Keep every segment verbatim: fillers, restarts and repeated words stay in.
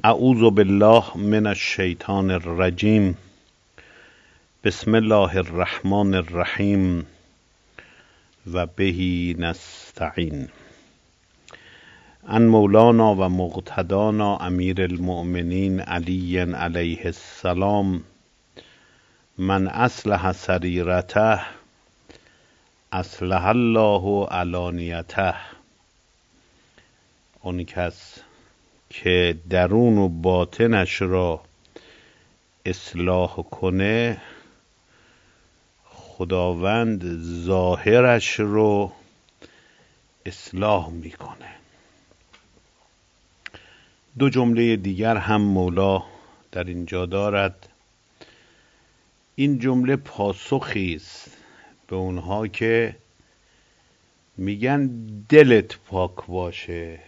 اعوذ بالله من الشیطان الرجیم. بسم الله الرحمن الرحیم و به نستعین. ان مولانا و مقتدانا امیر المؤمنین علی علیه السلام من اصلح سریرته اصلح الله علانیته. اون کس که درون و باطنش را اصلاح کنه، خداوند ظاهرش رو اصلاح میکنه. دو جمله دیگر هم مولا در اینجا دارد. این جمله پاسخی است به اونها که میگن دلت پاک باشه،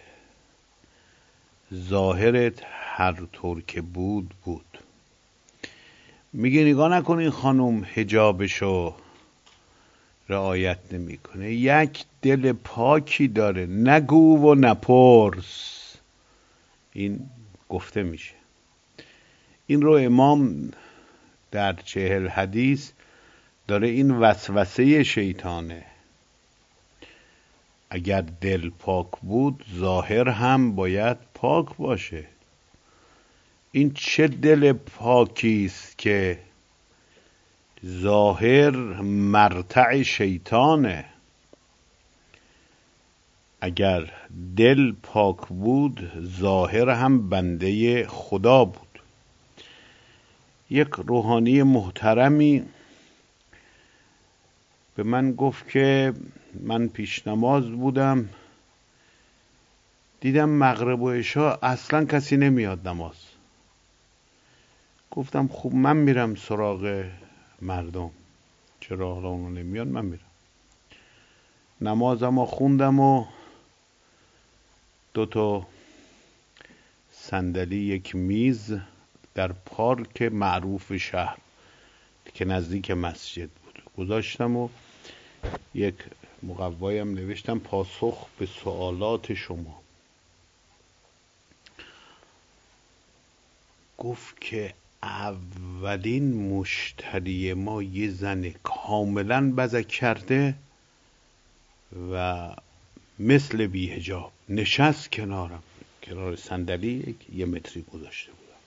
ظاهرت هر طور که بود بود. میگه نگاه نکن این خانم حجابشو رعایت نمیکنه، یک دل پاکی داره، نگو و نپرس. این گفته میشه. این رو امام در چهل حدیث داره این وسوسه شیطانه. اگر دل پاک بود ظاهر هم باید پاک باشه. این چه دل پاکی است که ظاهر مرتع شیطانه. اگر دل پاک بود ظاهر هم بنده خدا بود. یک روحانی محترمی به من گفت که من پیش نماز بودم، دیدم مغرب و عشا اصلا کسی نمیاد نماز. گفتم خب من میرم سراغ مردم، چرا حالا اونو نمیاد؟ من میرم. نمازم رو خوندم و دو تا صندلی، یک میز در پارک معروف شهر که نزدیک مسجد بود گذاشتم و یک مقوایم نوشتم پاسخ به سوالات شما. گفت که اولین مشتری ما یه زن کاملا بزک کرده و مثل بی حجاب نشست کنارم، کنار صندلی یه متری گذاشته بودم.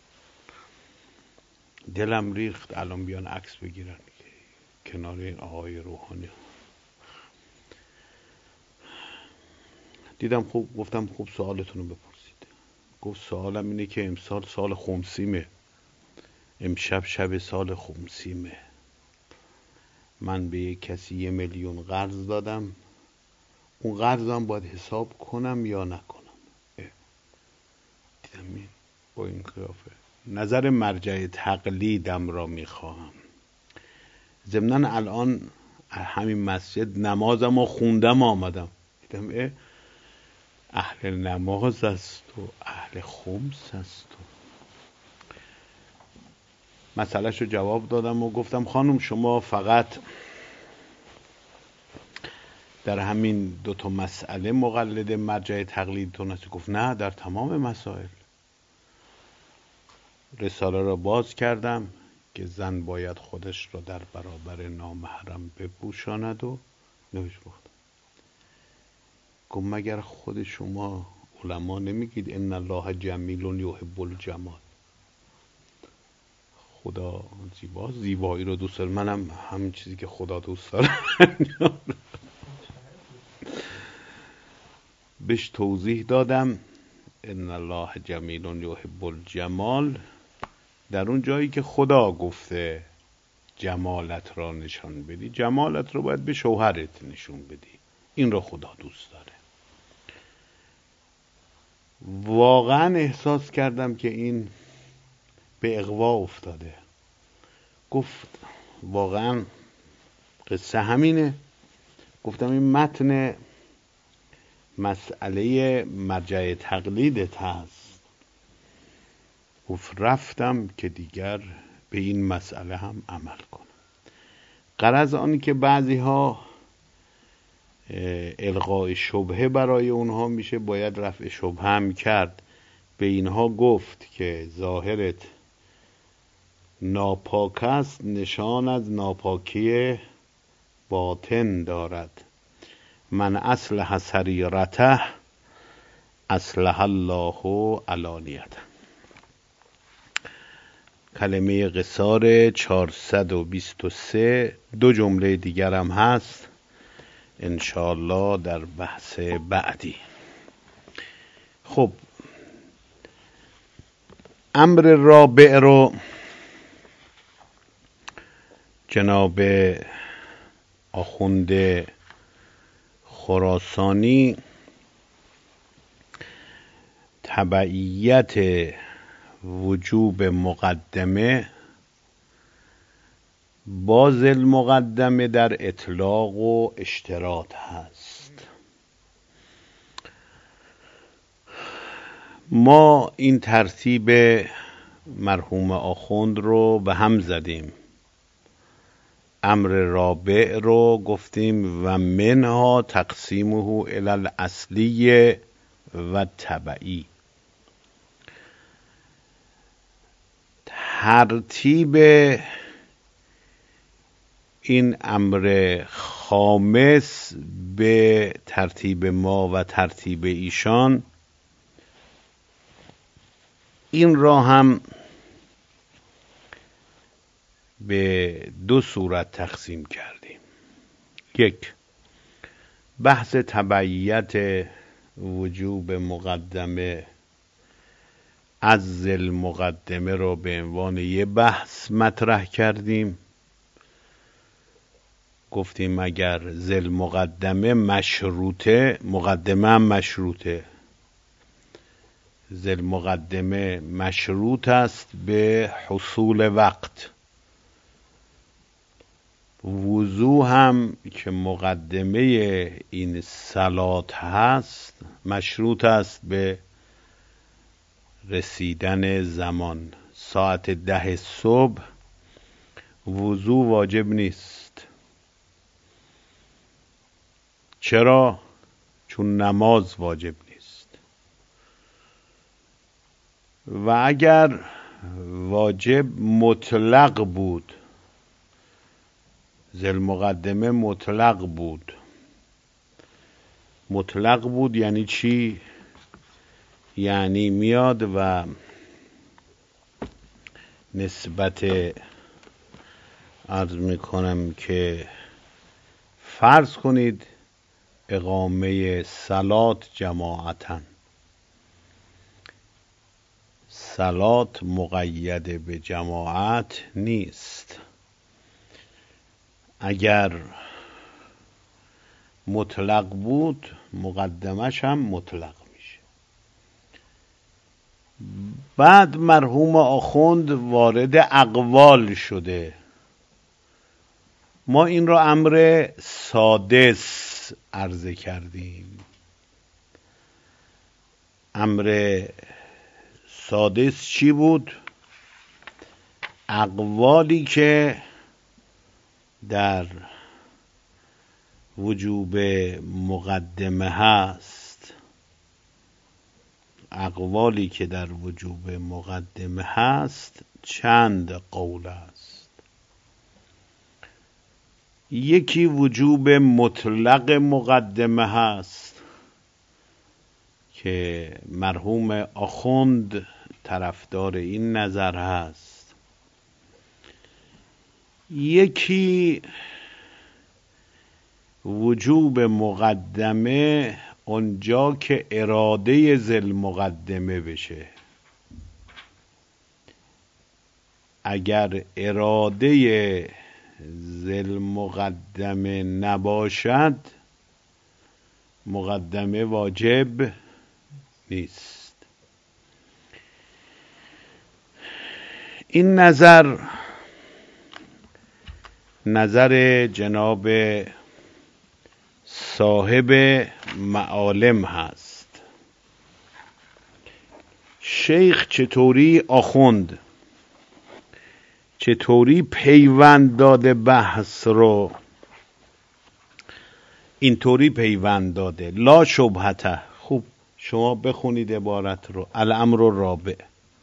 دلم ریخت الان بیان عکس بگیرن کنار این آقای روحانی. دیدم خوب، گفتم خوب سوالتون رو بپرسید. گفت سوالم اینه که امسال سال خمسیمه، امشب شب سال خمسیمه، من به یک کسی یه میلیون قرض دادم، اون قرضم باید حساب کنم یا نکنم؟ دیدم این با این قیافه نظر مرجع تقلیدم را میخواهم. ضمناً الان همین مسجد نمازم رو خوندم آمدم، دیدم اه اهل نماز است و اهل خمس است. مسئلهش رو جواب دادم و گفتم خانم شما فقط در همین دو تا مسئله مقلد مرجع تقلیدتون هست؟ گفت نه، در تمام مسائل. رساله را باز کردم که زن باید خودش را در برابر نامحرم بپوشاند و نوشت. گفت گفت مگر خود شما علما نمیگید ان الله جمیل یحب الجمال؟ خدا زیباست، زیبایی رو دوست داره. منم همین چیزی که خدا دوست داره بهش توضیح دادم. ان الله جمیل یحب الجمال در اون جایی که خدا گفته جمالت را نشان بدی، جمالت رو باید به شوهرت نشون بدی. این رو خدا دوست داره. واقعا احساس کردم که این به اغوا افتاده. گفت واقعا قصه همینه. گفتم این متن مسئله مرجع تقلیدت هست. گفت رفتم که دیگر به این مسئله هم عمل کنم. غرض آنی که بعضی ها الغای شبهه برای اونها میشه، باید رفع شبهه هم کرد. به اینها گفت که ظاهرت ناپاک است، نشان از ناپاکی باطن دارد. من اصلح سریرته اصلح الله علانیته. کلمه قصار چهارصد و بیست و سه. دو جمله دیگر هم هست انشاءالله در بحث بعدی. خب امر رابع رو جناب آخوند خراسانی تبعیت وجوب مقدمه باز المقدمه در اطلاق و اشتراط هست. ما این ترتیب مرحوم آخوند رو به هم زدیم. امر رابع رو گفتیم و منها تقسیمه الی الاصلی و تبعی. ترتیب این امر خامس به ترتیب ما و ترتیب ایشان، این را هم به دو صورت تقسیم کردیم. یک، بحث تبعیت وجوب مقدمه از ذل مقدمه رو به عنوان یه بحث مطرح کردیم. گفتیم اگر ذل مقدمه مشروطه، مقدمه هم مشروطه. ذل مقدمه مشروط است به حصول وقت. وضو هم که مقدمه این صلات هست مشروط است به رسیدن زمان. ساعت ده صبح وضو واجب نیست. چرا؟ چون نماز واجب نیست. و اگر واجب مطلق بود، ذل مقدمه مطلق بود. مطلق بود یعنی چی؟ یعنی میاد و نسبت عرض میکنم که فرض کنید اقامه صلات جماعتاً. صلات مقید به جماعت نیست. اگر مطلق بود مقدمش هم مطلق میشه. بعد مرحوم آخوند وارد اقوال شده. ما این را امر سادس عرضه کردیم. امر سادس چی بود؟ اقوالی که در وجوب مقدمه هست. اقوالی که در وجوب مقدمه هست چند قول است. یکی وجوب مطلق مقدمه هست که مرحوم آخوند طرفدار این نظر هست. یکی وجوب مقدمه اونجا که اراده ذل مقدمه بشه. اگر اراده ذل مقدمه نباشد مقدمه واجب نیست. این نظر نظر جناب صاحب معالم هست. شیخ چطوری آخوند چطوری پیوند داده بحث رو؟ اینطوری پیوند داده لا شبهته. خوب شما بخونید عبارت رو. الامر الرابع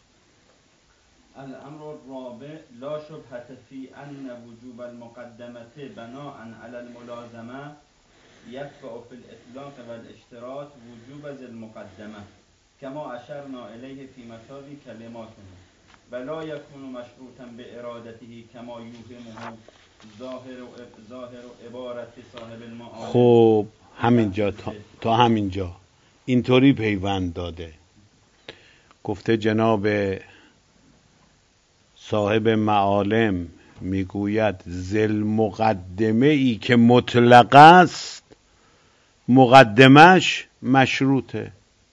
الامر الرابع لا شبهة فی ان وجوب المقدمة بناء علی الملازمه یتبع فی الاطلاق والاشتراط وجوب ذی المقدمه كما اشرنا الیه فی متاع کلماتنا ولا یکون مشروطا بارادته کما یوهمه ظاهر و ظاهر و عبارت صاحب المعارف. خب همینجا تا, تا همینجا اینطوری پیوند داده. گفته جناب صاحب معالم میگوید ذل مقدمه ای که مطلق است مقدمش مشروطه،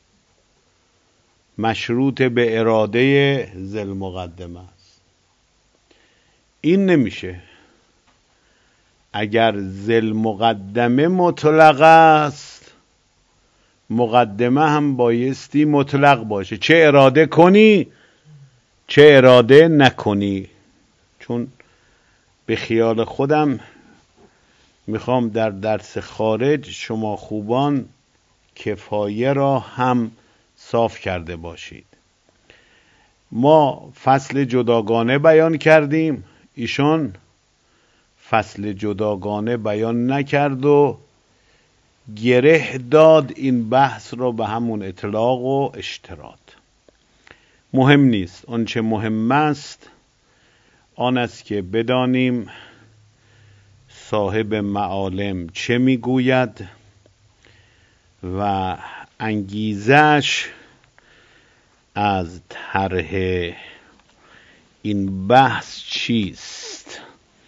مشروط به اراده ذل مقدمه است. این نمیشه. اگر ذل مقدمه مطلق است مقدمه هم بایستی مطلق باشه، چه اراده کنی چه اراده نکنی. چون به خیال خودم میخوام در درس خارج شما خوبان کفایه را هم صاف کرده باشید. ما فصل جداگانه بیان کردیم، ایشون فصل جداگانه بیان نکرد و گره داد این بحث را به همون اطلاق و اشتراط. مهم نیست. آنچه مهم است آن است که بدانیم صاحب معالم چه میگوید و انگیزش از طرح این بحث چیست،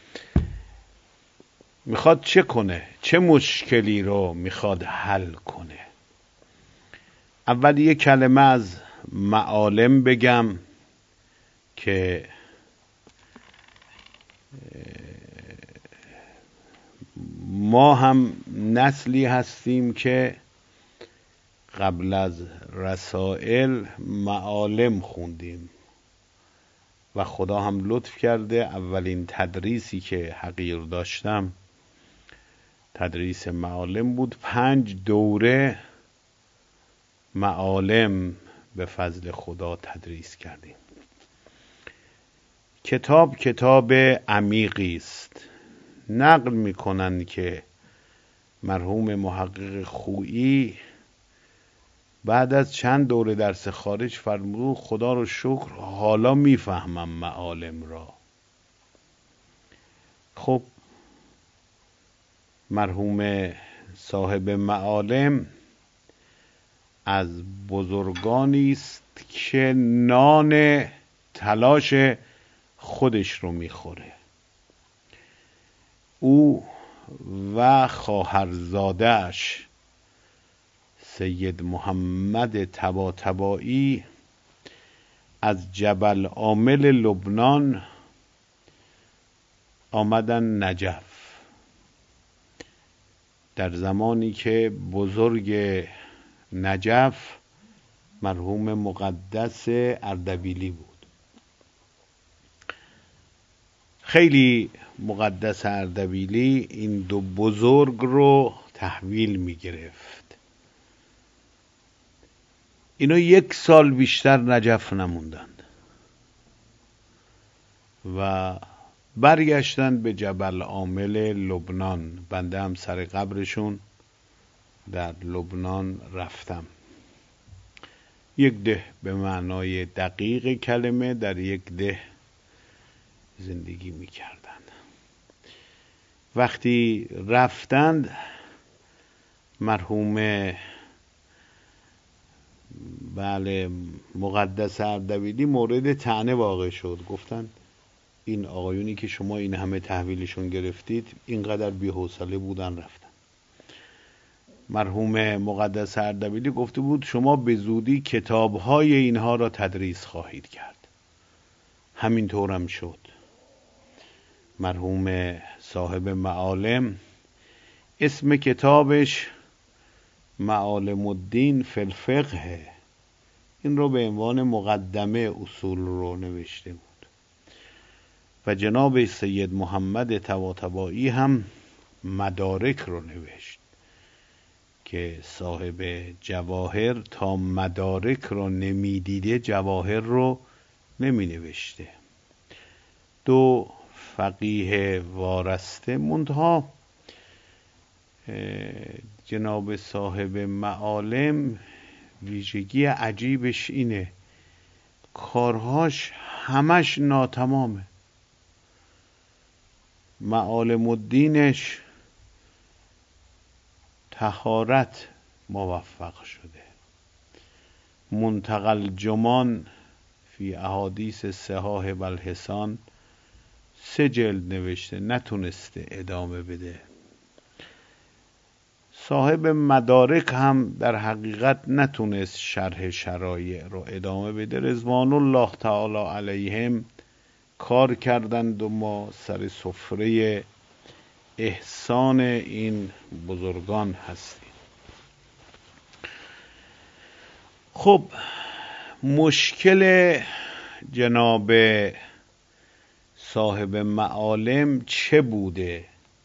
میخواد چه کنه، چه مشکلی رو میخواد حل کنه. اول یک کلمه از معالم بگم که ما هم نسلی هستیم که قبل از رسائل معالم خوندیم و خدا هم لطف کرده اولین تدریسی که حقیر داشتم تدریس معالم بود. پنج دوره معالم به فضل خدا تدریس کردیم. کتاب کتاب عمیقی است. نقل میکنند که مرحوم محقق خویی بعد از چند دوره درس خارج فرمود خدا رو شکر حالا میفهمم معالم را. خب مرحوم صاحب معالم از بزرگانی است که نان تلاش خودش رو میخوره. او و خواهرزاده‌اش سید محمد طباطبایی از جبل عامل لبنان آمدن نجف در زمانی که بزرگ نجف مرحوم مقدس اردبیلی بود. خیلی مقدس اردبیلی این دو بزرگ رو تحویل می گرفت. اینا یک سال بیشتر نجف نموندند و برگشتن به جبل عامل لبنان. بنده هم سر قبرشون در لبنان رفتم. یک ده به معنای دقیق کلمه در یک ده زندگی می کردند. وقتی رفتند مرحوم بله مقدس اردبیلی مورد طعنه واقع شد. گفتند این آقایونی که شما این همه تحویلشون گرفتید اینقدر بی‌حوصله بودن رفتن. مرحوم مقدس اردبیلی گفته بود شما به زودی کتاب‌های اینها را تدریس خواهید کرد. همینطور هم شد. مرحوم صاحب معالم اسم کتابش معالم الدین فی الفقه، این رو به عنوان مقدمه اصول رو نوشته بود و جناب سید محمد طباطبایی هم مدارک رو نوشت که صاحب جواهر تا مدارک رو نمیدیده جواهر رو نمی نوشته. دو فقیه وارسته، منتها جناب صاحب معالم ویژگی عجیبش اینه کارهاش همش ناتمامه. معالم الدینش طهارت موفق شده. منتقى الجمان فی احادیث صحاح و الحسان سه جلد نوشته، نتونسته ادامه بده. صاحب مدارک هم در حقیقت نتونست شرح شرایع رو ادامه بده. رضوان الله تعالی علیهم کار کردند و ما سر سفره احسان این بزرگان هستیم. خب مشکل جناب صاحب معالم چه بوده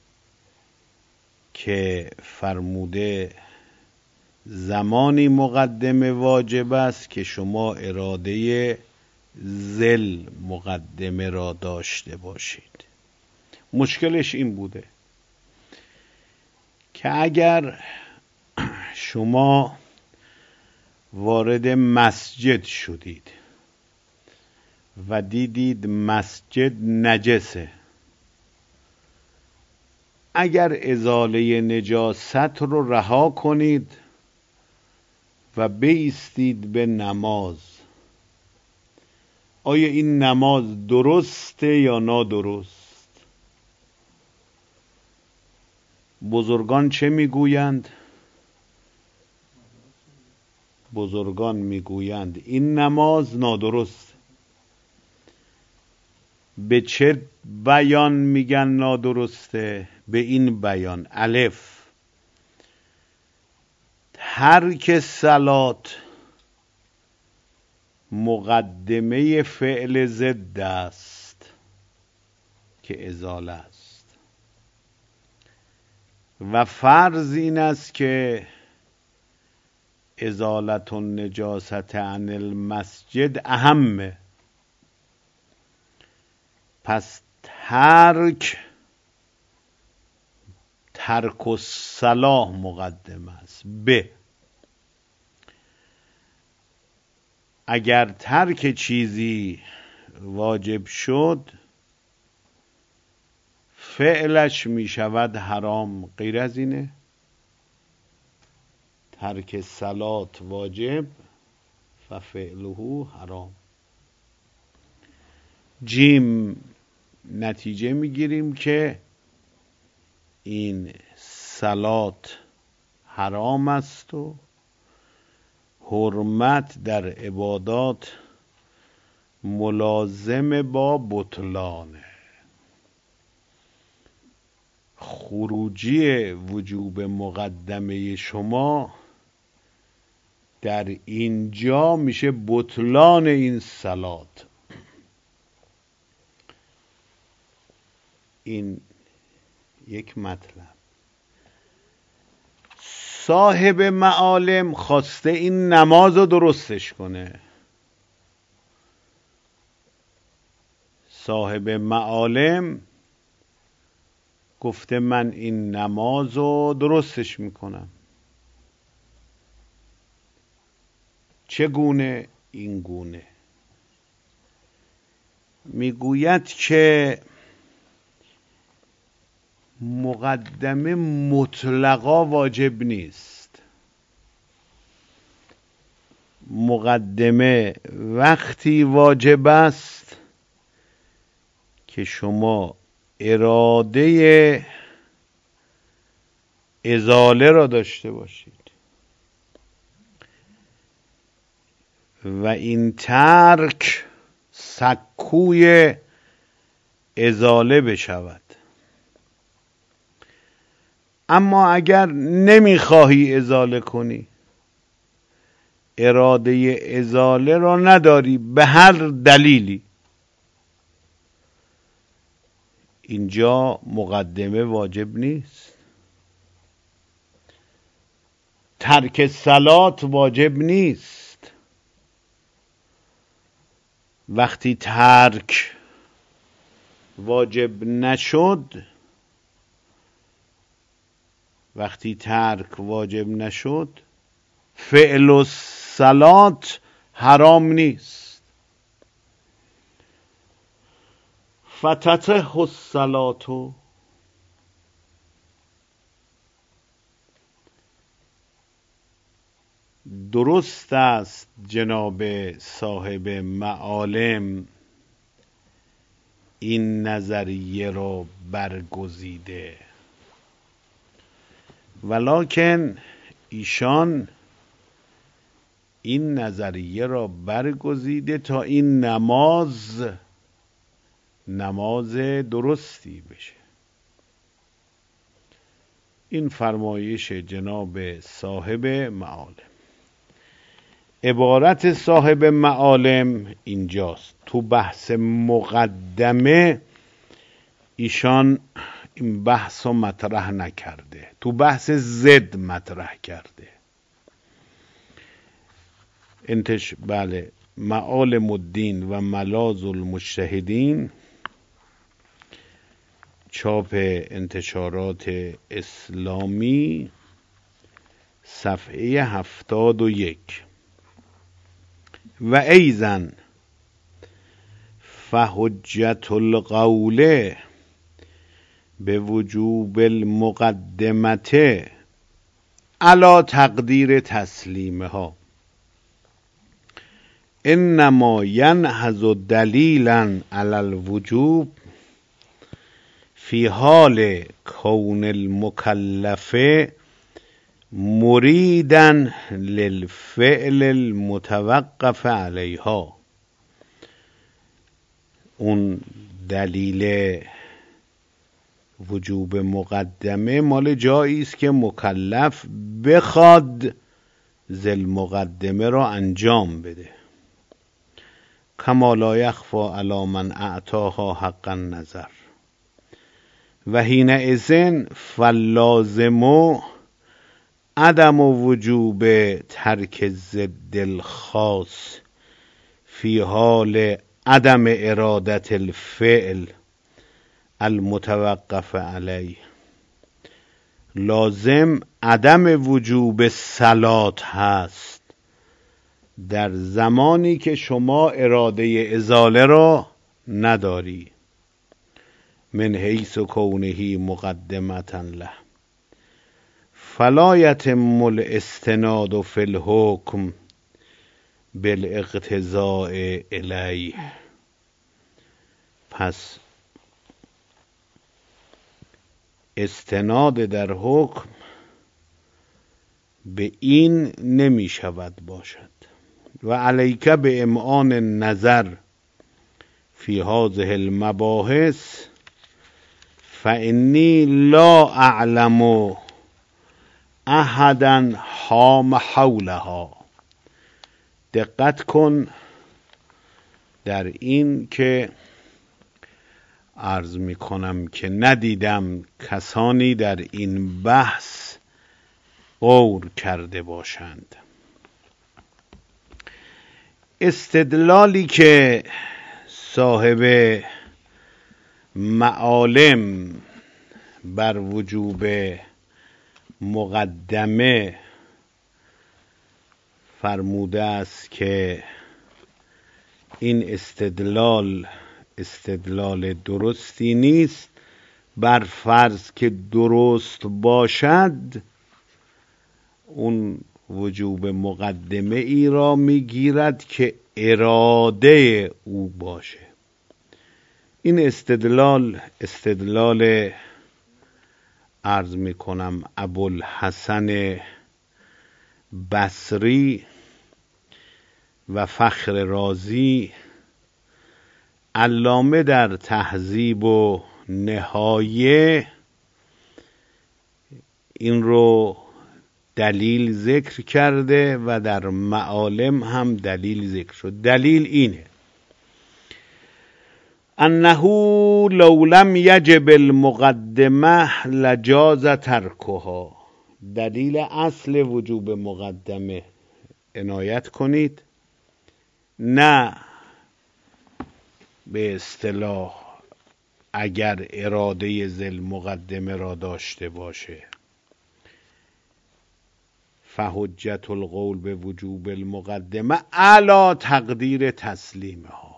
که فرموده زمانی مقدمه واجب است که شما اراده ذل مقدمه را داشته باشید. مشکلش این بوده که اگر شما وارد مسجد شدید و دیدید مسجد نجسه، اگر ازاله نجاست رو رها کنید و بایستید به نماز، آیا این نماز درسته یا نادرست؟ بزرگان چه میگویند؟ بزرگان میگویند این نماز نادرست. به چه بیان میگن نادرسته؟ به این بیان: الف، ترک صلات مقدمه فعل ضد است که ازاله است و فرض این است که ازالت النجاست عن المسجد اهمه. پس ترک ترک الصلاة مقدم است. ب، اگر ترک چیزی واجب شد فعلش می شود حرام. غیر از اینه؟ ترک صلات واجب ففعله حرام. جیم، نتیجه میگیریم که این صلات حرام است و حرمت در عبادات ملازم با بطلانه. خروجی وجوب مقدمه شما در اینجا میشه بطلان این صلات. این یک مطلب. صاحب معالم خواسته این نماز رو درستش کنه. صاحب معالم گفته من این نماز رو درستش میکنم. چگونه؟ این گونه میگوید که مقدمه مطلقا واجب نیست. مقدمه وقتی واجب است که شما اراده ازاله را داشته باشید و این ترک سکوی ازاله بشود. اما اگر نمیخواهی ازاله کنی، اراده ازاله را نداری به هر دلیلی، اینجا مقدمه واجب نیست. ترک صلات واجب نیست. وقتی ترک واجب نشد وقتی ترک واجب نشد فعل الصلات حرام نیست. فتتح الصلات، درست است جناب صاحب معالم این نظریه را برگزیده، ولکن ایشان این نظریه را برگزیده تا این نماز نماز درستی بشه. این فرمایش جناب صاحب معالم. عبارت صاحب معالم اینجاست. تو بحث مقدمه ایشان این بحث رو مطرح نکرده، تو بحث ضد مطرح کرده. انتش بله معالم الدین و ملاذ المجتهدین، چاپ انتشارات اسلامی، صفحه هفتاد و یک. و ایضا فحجت القول به وجوب المقدمت علی تقدیر تسلیمها انما ینهض دلیلا علی الوجوب فی حال کون المکلف مریدا للفعل المتوقف علیها. اون دلیل وجوب مقدمه مال جایی است که مکلف بخواد ذل مقدمه را انجام بده. کما لا یخفی علی من اعطاها حق النظر و حینئذ فاللازم عدم وجوب ترک ضد الخاص فی حال عدم ارادت الفعل المتوقف علیه. لازم عدم وجوب صلات هست در زمانی که شما اراده ازاله را نداری، من حیث کونه مقدمة له فلا یتم الاستناد فی الحکم بالاقتضاء الیه. پس استناد در حکم به این نمی شود باشد. و علیک به امعان النظر فی هذه المباحث فانی لا اعلم احدا حام حولها. دقت کن در این که عرض می کنم که ندیدم کسانی در این بحث غور کرده باشند. استدلالی که صاحب معالم بر وجوب مقدمه فرموده است که این استدلال استدلال درستی نیست، بر فرض که درست باشد اون وجوب مقدمه ای را میگیرد که اراده او باشه. این استدلال استدلال عرض میکنم ابوالحسن بصری و فخر رازی علامه در تهذیب و نهایه این رو دلیل ذکر کرده و در معالم هم دلیل ذکر شد. دلیل اینه انه لو لم یجب المقدمه لجاز ترکها. دلیل اصل وجوب مقدمه عنایت کنید، نه به اصطلاح اگر اراده ذل مقدمه را داشته باشه. فحجت القول به وجوب المقدمه علی تقدیر تسلیمه ها.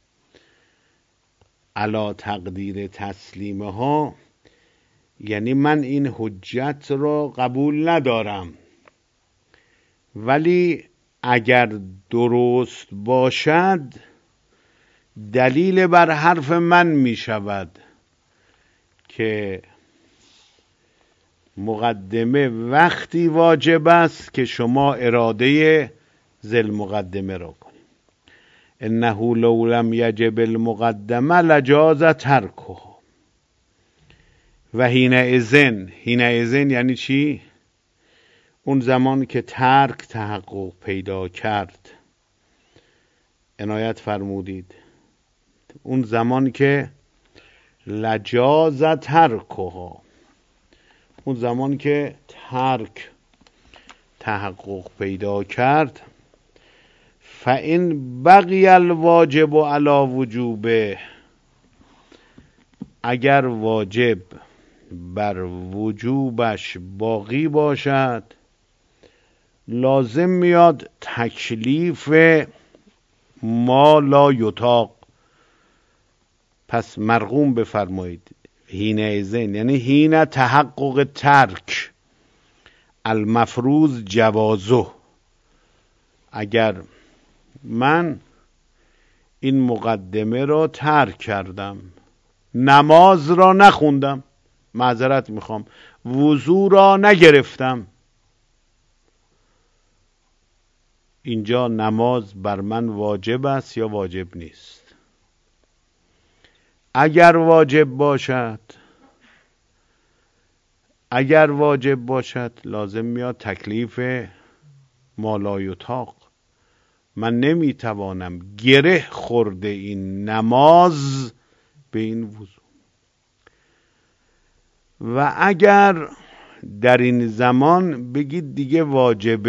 علی تقدیر تسلیمه ها یعنی من این حجت را قبول ندارم، ولی اگر درست باشد دلیل بر حرف من می شود که مقدمه وقتی واجب است که شما اراده ذل مقدمه را کنید. انه لو لم یجب المقدمه لجاز ترکه. و حینئذ، حینئذ یعنی چی؟ اون زمان که ترک تحقق پیدا کرد، عنایت فرمودید، اون زمان که لجاز ترکه، اون زمان که ترک تحقق پیدا کرد، فإن بقی الواجب علی وجوبه، اگر واجب بر وجوبش باقی باشد، لازم میاد تکلیف ما لا یطاق. پس مرقوم بفرمایید حینئذ یعنی حین تحقق ترک المفروض جوازه. اگر من این مقدمه را ترک کردم، نماز را نخوندم، معذرت میخوام، وضو را نگرفتم، اینجا نماز بر من واجب است یا واجب نیست؟ اگر واجب باشد، اگر واجب باشد لازم میاد تکلیف ما لا یطاق. من نمیتوانم گره خورده این نماز به این وضو. و اگر در این زمان بگید دیگه واجب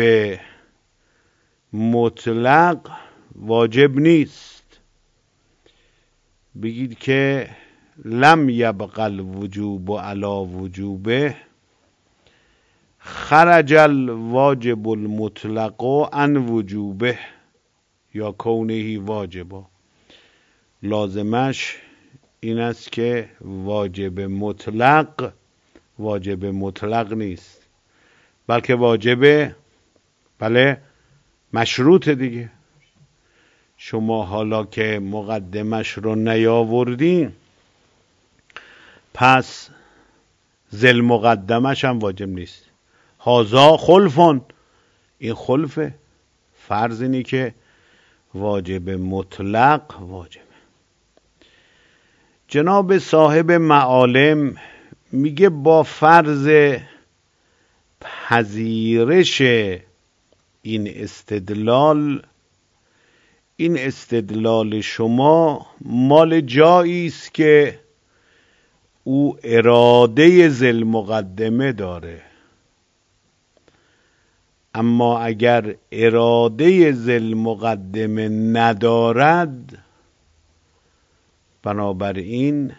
مطلق واجب نیست، بگید که لم یبق الوجوب علی وجوبه، خرج الواجب المطلق عن وجوبه یا کونه واجبا. لازمش این است که واجب مطلق واجب مطلق نیست، بلکه واجب بله مشروط دیگه. شما حالا که مقدمش رو نیاوردین، پس ذل مقدمش هم واجب نیست. هازا خلفون، این خلفه. فرض اینی که واجب مطلق واجبه. جناب صاحب معالم میگه با فرض پذیرش این استدلال، این استدلال شما مال جایی است که او اراده ذل مقدمه داره. اما اگر اراده ذل مقدمه ندارد، بنابراین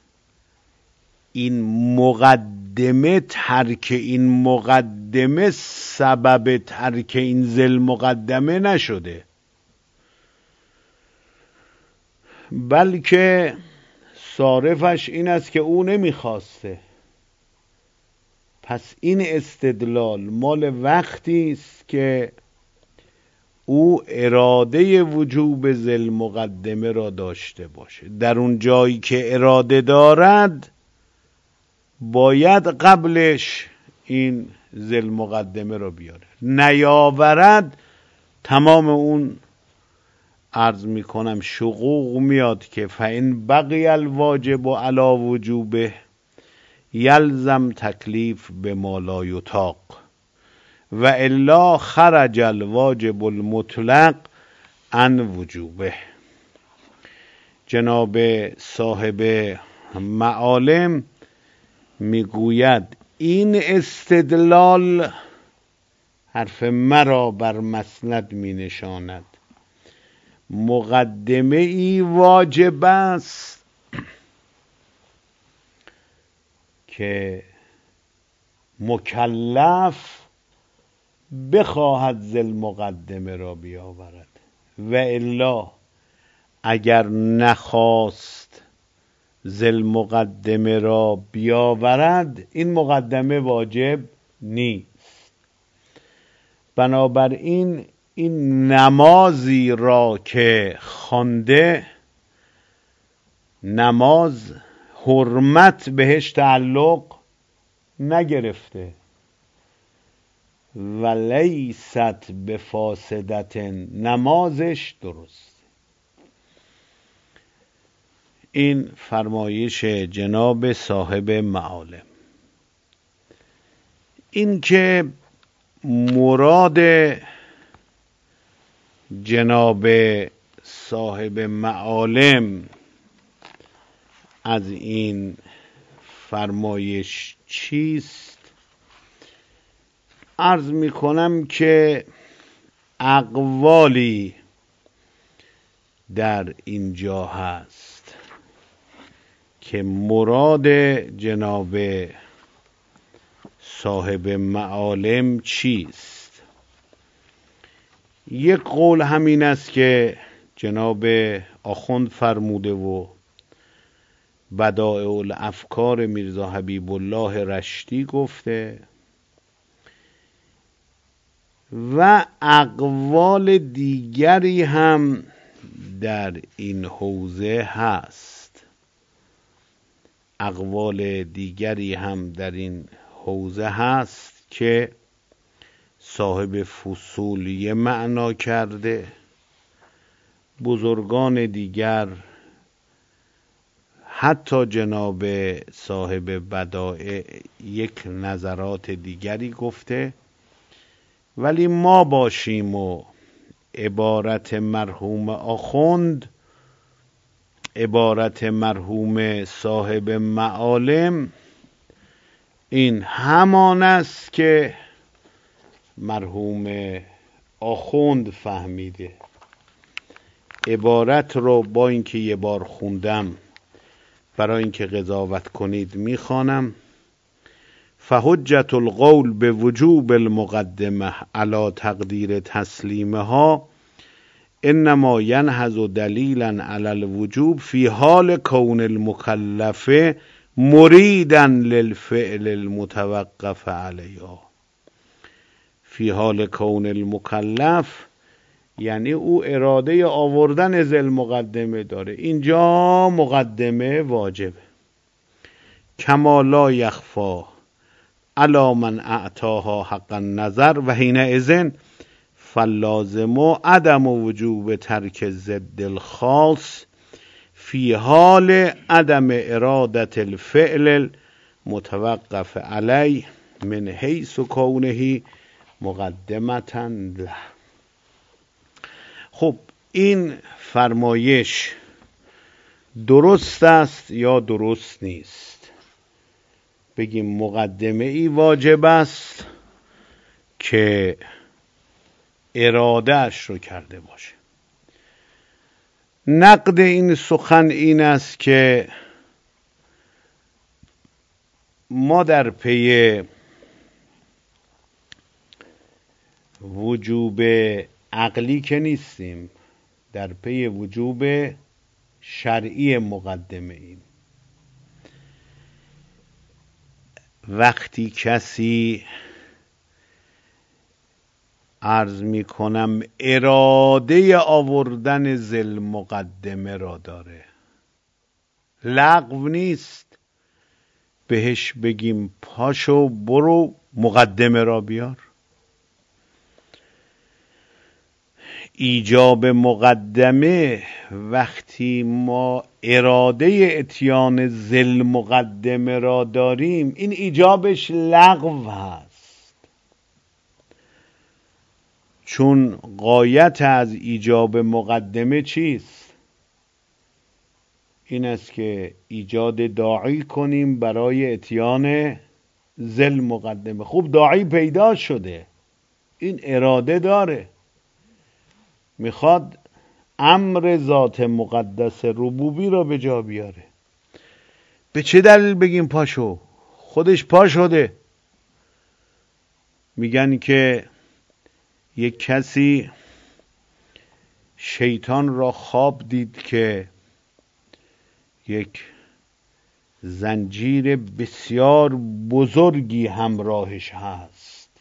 این مقدمه، ترک این مقدمه سبب ترک این ذل مقدمه نشده، بلکه صارفش این است که او نمیخواسته. پس این استدلال مال وقتی است که او اراده وجوب ذل مقدمه را داشته باشه. در اون جایی که اراده دارد باید قبلش این ذل مقدمه را بیاره. نیاورد تمام اون عرض میکنم شقوق میاد که فإن بقی الواجب علی وجوبه یلزم تکلیف به ما لا یطاق و الا خرج الواجب المطلق عن وجوبه. جناب صاحب معالم میگوید این استدلال حرف مرا بر مسند می نشاند. مقدمه ای واجب است که مکلف بخواهد ذی المقدمه را بیاورد و الا اگر نخواست ذی المقدمه را بیاورد این مقدمه واجب نیست. بنابراین این نمازی را که خوانده نماز حرمت بهش تعلق نگرفته و لیست بفاسدت، نمازش درست. این فرمایش جناب صاحب معالم. این که مراد جناب صاحب معالم از این فرمایش چیست؟ عرض می کنم که اقوالی در اینجا هست که مراد جناب صاحب معالم چیست. یک قول همین است که جناب آخوند فرموده و بدائع الافکار میرزا حبیب الله رشتی گفته و اقوال دیگری هم در این حوزه هست. اقوال دیگری هم در این حوزه هست که صاحب فصولیه معنا کرده، بزرگان دیگر حتی جناب صاحب بدائع یک نظرات دیگری گفته، ولی ما باشیم و عبارت مرحوم آخوند، عبارت مرحوم صاحب معالم این همان است که مرحوم آخوند فهمیده. عبارت رو با اینکه یه بار خوندم برای اینکه قضاوت کنید میخوانم. فحجت القول به وجوب المقدمه علی تقدیر تسلیمها انما ینهض دلیلا علی الوجوب فی حال کون المکلف مریدا للفعل المتوقف علیها. فی حال کون المکلف یعنی او اراده آوردن ذی المقدمه داره، اینجا مقدمه واجبه. کما لا یخفا علی من اعطاها حق النظر و حینئذ فاللازم عدم وجوب ترک ضد الخاص فی حال عدم ارادت الفعل المتوقف علی من حیث کونه مقدمتا له. خب این فرمایش درست است یا درست نیست؟ بگیم مقدمه ای واجب است که اراده اش رو کرده باشه. نقد این سخن این است که ما در پی وجوب عقلی که نیستیم، در پی وجوب شرعی مقدمه ایم. وقتی کسی عرض می کنم اراده آوردن ذی المقدمه را داره، لغو نیست، بهش بگیم پاشو برو مقدمه را بیار. ایجاب مقدمه وقتی ما اراده اتیان ذی المقدمه را داریم این ایجابش لغو هست، چون غایت از ایجاب مقدمه چیست؟ این است که ایجاد داعی کنیم برای اتیان ذل مقدمه. خوب داعی پیدا شده، این اراده داره، میخواد امر ذات مقدس ربوبی را به جا بیاره. به چه دلیل بگیم پاشو؟ خودش پا شده. میگن که یک کسی شیطان را خواب دید که یک زنجیر بسیار بزرگی همراهش هست.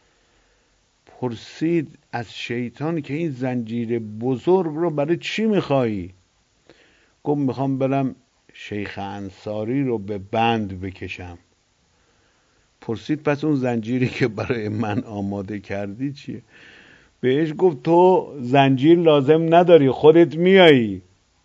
پرسید از شیطان که این زنجیر بزرگ رو برای چی میخوایی؟ گفت میخوام برم شیخ انصاری رو به بند بکشم. پرسید پس اون زنجیری که برای من آماده کردی چیه؟ بهش گفت تو زنجیر لازم نداری، خودت میایی.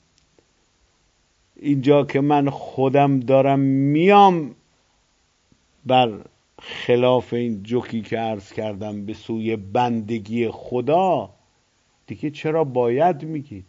اینجا که من خودم دارم میام بر خلاف این جوکی که عرض کردم به سوی بندگی خدا، دیگه چرا باید میگید؟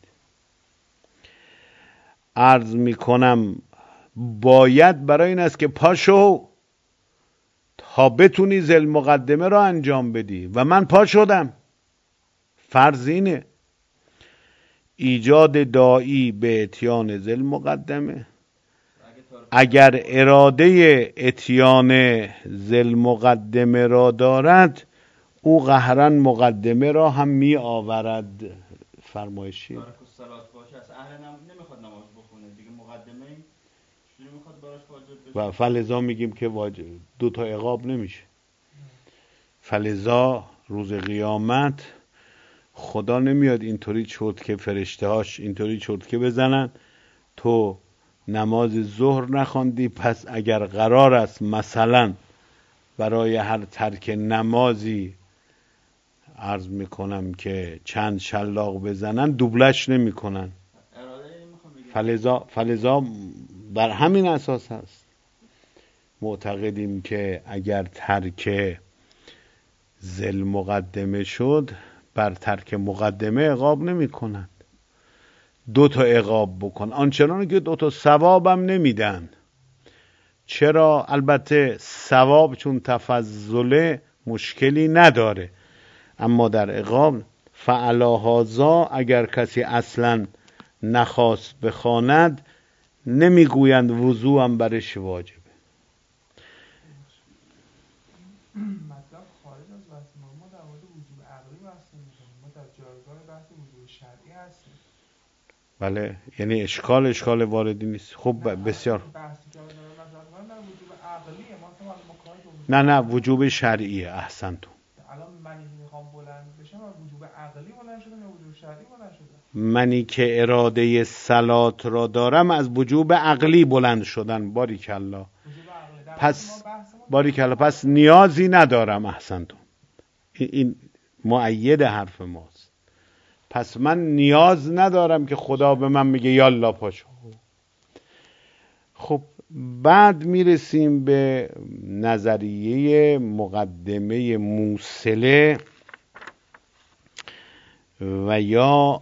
عرض میکنم باید برای این است که پاشو تا بتونی ذل مقدمه را انجام بدی و من پا شدم. فرض اینه ایجاد داعی به اتیان ذل مقدمه. اگر اراده اتیان ذل مقدمه را دارد، او قهرا مقدمه را هم می آورد. فرمایشی بارک الصلات باشه، از اهل نمیخواد نماز بخونه دیگه، مقدمه چجوری میخواد براش واجب بشه؟ و فلذا میگیم که واجب دو تا عقاب نمیشه. فلذا روز قیامت خدا نمیاد اینطوری چرتکه فرشته هاش اینطوری چرتکه بزنن تو نماز ظهر نخواندی، پس اگر قرار است مثلا برای هر ترک نمازی عرض میکنم که چند شلاق بزنن، دوبلش نمیکنن. فلذا فلذا بر همین اساس هست معتقدیم که اگر ترک ذل مقدمه شد، بر ترک مقدمه عقاب نمی کنند، دو تا عقاب بکن. آنچنان که دو تا ثوابم نمیدن. چرا؟ البته ثواب چون تفضله مشکلی نداره، اما در عقاب فعلا هذا اگر کسی اصلا نخواست بخواند، نمیگویند وضوع هم برش واجبه. مطلب خارج از بحث ما، ما در مورد وجوب عقلی بحث نمی‌کنیم، ما در جایگاه بحث وجوب شرعی هستیم. بله، یعنی اشکال اشکال واردی نیست. خب بسیار بحثی که دارم مطرح کنم در وجوب عقلیه، ما اصلا مکان نه نه وجوب شرعیه. احسنتون. الان منی که میخوام بلند بشم وجوب عقلی بلند شدم یا وجوب شرعی بلند شدم؟ منی که اراده صلات را دارم از وجوب عقلی بلند شدن. باریکالله. پس باریکالله پس نیازی ندارم. احسنتون. این, این مؤید حرف ماست. پس من نیاز ندارم که خدا به من میگه یالا پاشو. خب بعد میرسیم به نظریه مقدمه موصله و یا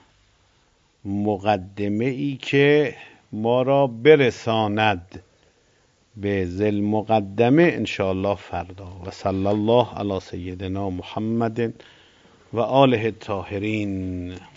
مقدمه ای که ما را برساند به ذل مقدمه انشاءالله فردا. و صلی الله علی سیدنا محمد و آله الطاهرین.